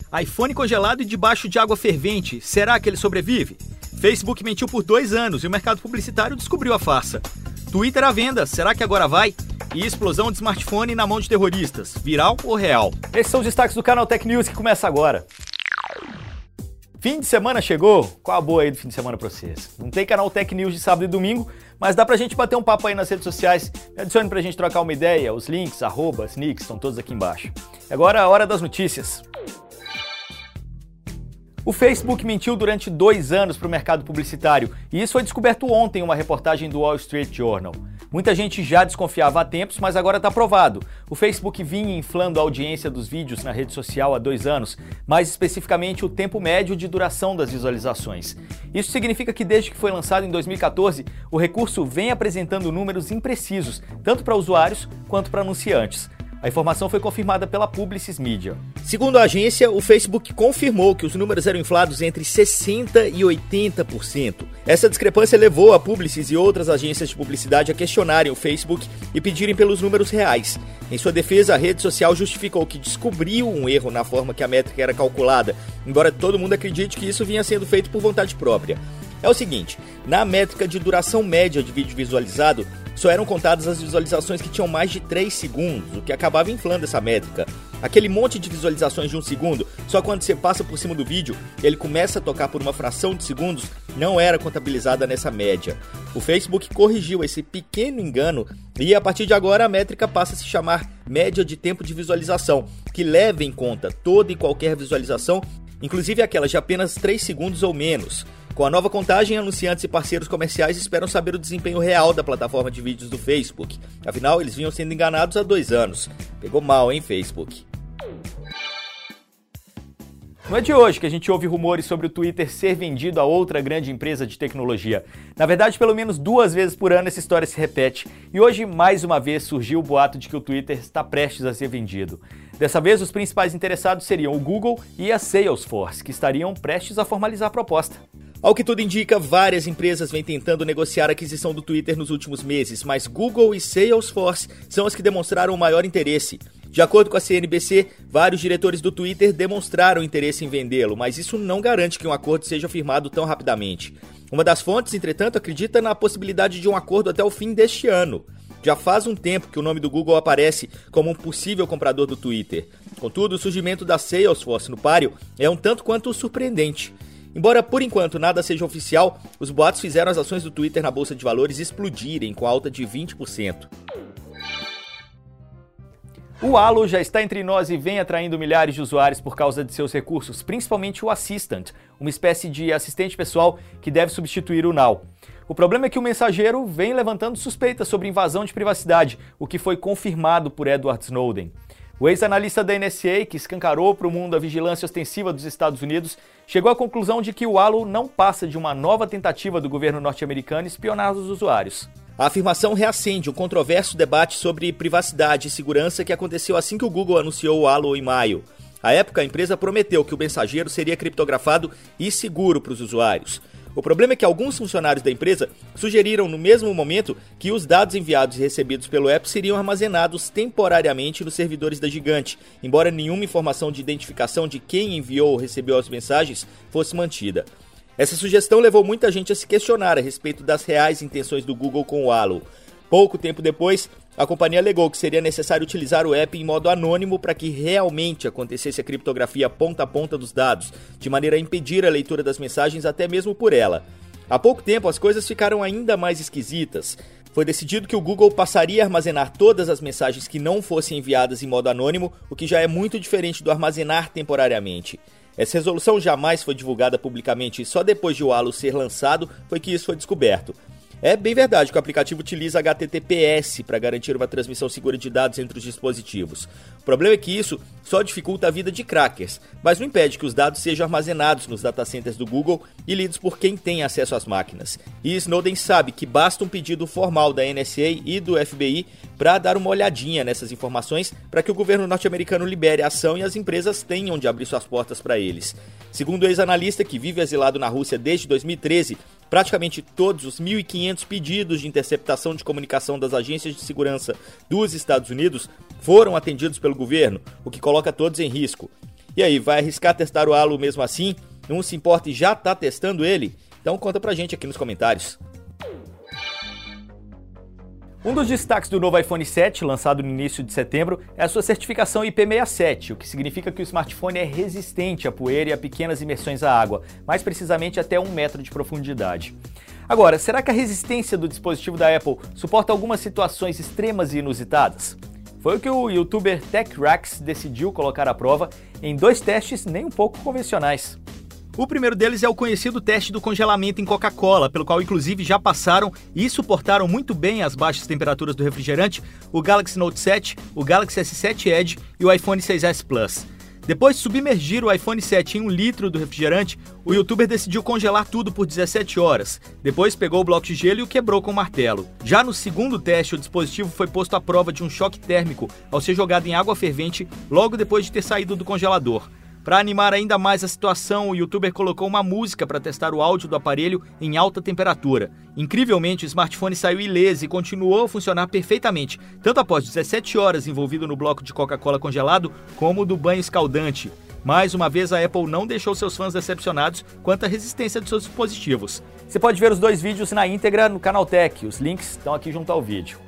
iPhone congelado e debaixo de água fervente, será que ele sobrevive? Facebook mentiu por 2 anos e o mercado publicitário descobriu a farsa. Twitter à venda, será que agora vai? E explosão de smartphone na mão de terroristas, viral ou real? Esses são os destaques do canal Tech News que começa agora. Fim de semana chegou? Qual a boa aí do fim de semana pra vocês? Não tem canal Tech News de sábado e domingo, mas dá pra gente bater um papo aí nas redes sociais. Me adicione pra gente trocar uma ideia, os links, @sneaks, estão todos aqui embaixo. Agora a hora das notícias. O Facebook mentiu durante 2 anos para o mercado publicitário e isso foi descoberto ontem em uma reportagem do Wall Street Journal. Muita gente já desconfiava há tempos, mas agora está provado. O Facebook vinha inflando a audiência dos vídeos na rede social há 2 anos, mais especificamente o tempo médio de duração das visualizações. Isso significa que desde que foi lançado em 2014, o recurso vem apresentando números imprecisos, tanto para usuários quanto para anunciantes. A informação foi confirmada pela Publicis Media. Segundo a agência, o Facebook confirmou que os números eram inflados entre 60% e 80%. Essa discrepância levou a Publicis e outras agências de publicidade a questionarem o Facebook e pedirem pelos números reais. Em sua defesa, a rede social justificou que descobriu um erro na forma que a métrica era calculada, embora todo mundo acredite que isso vinha sendo feito por vontade própria. É o seguinte, na métrica de duração média de vídeo visualizado, só eram contadas as visualizações que tinham mais de 3 segundos, o que acabava inflando essa métrica. Aquele monte de visualizações de 1 segundo, só quando você passa por cima do vídeo, ele começa a tocar por uma fração de segundos, não era contabilizada nessa média. O Facebook corrigiu esse pequeno engano e a partir de agora a métrica passa a se chamar média de tempo de visualização, que leva em conta toda e qualquer visualização, inclusive aquelas de apenas 3 segundos ou menos. Com a nova contagem, anunciantes e parceiros comerciais esperam saber o desempenho real da plataforma de vídeos do Facebook. Afinal, eles vinham sendo enganados há 2 anos. Pegou mal, hein, Facebook? Não é de hoje que a gente ouve rumores sobre o Twitter ser vendido a outra grande empresa de tecnologia. Na verdade, pelo menos 2 vezes por ano essa história se repete. E hoje, mais uma vez, surgiu o boato de que o Twitter está prestes a ser vendido. Dessa vez, os principais interessados seriam o Google e a Salesforce, que estariam prestes a formalizar a proposta. Ao que tudo indica, várias empresas vêm tentando negociar a aquisição do Twitter nos últimos meses, mas Google e Salesforce são as que demonstraram o maior interesse. De acordo com a CNBC, vários diretores do Twitter demonstraram interesse em vendê-lo, mas isso não garante que um acordo seja firmado tão rapidamente. Uma das fontes, entretanto, acredita na possibilidade de um acordo até o fim deste ano. Já faz um tempo que o nome do Google aparece como um possível comprador do Twitter. Contudo, o surgimento da Salesforce no páreo é um tanto quanto surpreendente. Embora por enquanto nada seja oficial, os boatos fizeram as ações do Twitter na Bolsa de Valores explodirem com alta de 20%. O Allo já está entre nós e vem atraindo milhares de usuários por causa de seus recursos, principalmente o Assistant, uma espécie de assistente pessoal que deve substituir o Now. O problema é que o mensageiro vem levantando suspeitas sobre invasão de privacidade, o que foi confirmado por Edward Snowden. O ex-analista da NSA, que escancarou para o mundo a vigilância ostensiva dos Estados Unidos, chegou à conclusão de que o Allo não passa de uma nova tentativa do governo norte-americano espionar os usuários. A afirmação reacende um controverso debate sobre privacidade e segurança que aconteceu assim que o Google anunciou o Allo em maio. À época, a empresa prometeu que o mensageiro seria criptografado e seguro para os usuários. O problema é que alguns funcionários da empresa sugeriram no mesmo momento que os dados enviados e recebidos pelo app seriam armazenados temporariamente nos servidores da gigante, embora nenhuma informação de identificação de quem enviou ou recebeu as mensagens fosse mantida. Essa sugestão levou muita gente a se questionar a respeito das reais intenções do Google com o Allo. Pouco tempo depois, a companhia alegou que seria necessário utilizar o app em modo anônimo para que realmente acontecesse a criptografia ponta a ponta dos dados, de maneira a impedir a leitura das mensagens até mesmo por ela. Há pouco tempo, as coisas ficaram ainda mais esquisitas. Foi decidido que o Google passaria a armazenar todas as mensagens que não fossem enviadas em modo anônimo, o que já é muito diferente do armazenar temporariamente. Essa resolução jamais foi divulgada publicamente e só depois de o Allo ser lançado foi que isso foi descoberto. É bem verdade que o aplicativo utiliza HTTPS para garantir uma transmissão segura de dados entre os dispositivos. O problema é que isso só dificulta a vida de crackers, mas não impede que os dados sejam armazenados nos datacenters do Google e lidos por quem tem acesso às máquinas. E Snowden sabe que basta um pedido formal da NSA e do FBI para dar uma olhadinha nessas informações para que o governo norte-americano libere a ação e as empresas tenham de abrir suas portas para eles. Segundo o ex-analista, que vive exilado na Rússia desde 2013, praticamente todos os 1.500 pedidos de interceptação de comunicação das agências de segurança dos Estados Unidos foram atendidos pelo governo, o que coloca todos em risco. E aí, vai arriscar testar o Halo mesmo assim? Não se importa e já tá testando ele? Então conta pra gente aqui nos comentários. Um dos destaques do novo iPhone 7, lançado no início de setembro, é a sua certificação IP67, o que significa que o smartphone é resistente à poeira e a pequenas imersões à água, mais precisamente até 1 metro de profundidade. Agora, será que a resistência do dispositivo da Apple suporta algumas situações extremas e inusitadas? Foi o que o youtuber TechRax decidiu colocar à prova em 2 testes nem um pouco convencionais. O primeiro deles é o conhecido teste do congelamento em Coca-Cola, pelo qual inclusive já passaram e suportaram muito bem as baixas temperaturas do refrigerante o Galaxy Note 7, o Galaxy S7 Edge e o iPhone 6s Plus. Depois de submergir o iPhone 7 em 1 litro do refrigerante, o youtuber decidiu congelar tudo por 17 horas. Depois pegou o bloco de gelo e o quebrou com um martelo. Já no segundo teste, o dispositivo foi posto à prova de um choque térmico ao ser jogado em água fervente logo depois de ter saído do congelador. Para animar ainda mais a situação, o youtuber colocou uma música para testar o áudio do aparelho em alta temperatura. Incrivelmente, o smartphone saiu ileso e continuou a funcionar perfeitamente, tanto após 17 horas envolvido no bloco de Coca-Cola congelado, como do banho escaldante. Mais uma vez, a Apple não deixou seus fãs decepcionados quanto à resistência de seus dispositivos. Você pode ver os 2 vídeos na íntegra no canal Tech, os links estão aqui junto ao vídeo.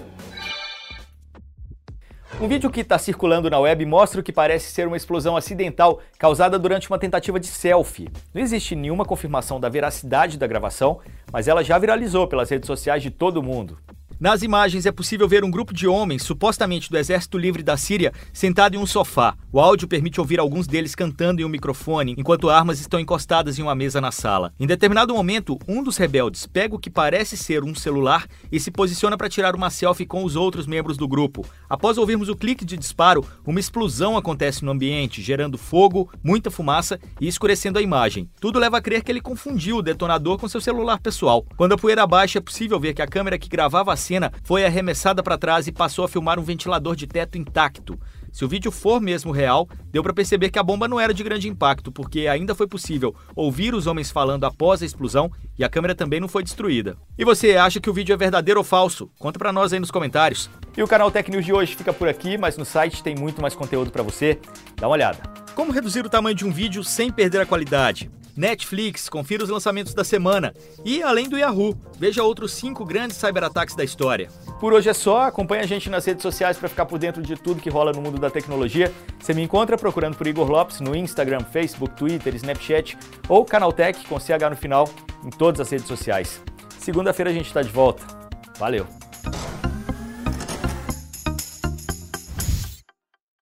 Um vídeo que está circulando na web mostra o que parece ser uma explosão acidental causada durante uma tentativa de selfie. Não existe nenhuma confirmação da veracidade da gravação, mas ela já viralizou pelas redes sociais de todo mundo. Nas imagens é possível ver um grupo de homens, supostamente do Exército Livre da Síria, sentado em um sofá. O áudio permite ouvir alguns deles cantando em um microfone, enquanto armas estão encostadas em uma mesa na sala. Em determinado momento, um dos rebeldes pega o que parece ser um celular e se posiciona para tirar uma selfie com os outros membros do grupo. Após ouvirmos o clique de disparo, uma explosão acontece no ambiente, gerando fogo, muita fumaça e escurecendo a imagem. Tudo leva a crer que ele confundiu o detonador com seu celular pessoal. Quando a poeira baixa, é possível ver que a câmera que gravava a cena foi arremessada para trás e passou a filmar um ventilador de teto intacto. Se o vídeo for mesmo real, deu para perceber que a bomba não era de grande impacto, porque ainda foi possível ouvir os homens falando após a explosão e a câmera também não foi destruída. E você acha que o vídeo é verdadeiro ou falso? Conta para nós aí nos comentários. E o canal Tech News de hoje fica por aqui, mas no site tem muito mais conteúdo para você. Dá uma olhada. Como reduzir o tamanho de um vídeo sem perder a qualidade? Netflix, confira os lançamentos da semana. E, além do Yahoo, veja outros 5 grandes cyberataques da história. Por hoje é só, acompanhe a gente nas redes sociais para ficar por dentro de tudo que rola no mundo da tecnologia. Você me encontra procurando por Igor Lopes no Instagram, Facebook, Twitter, Snapchat ou Canaltech com CH no final em todas as redes sociais. Segunda-feira a gente está de volta. Valeu!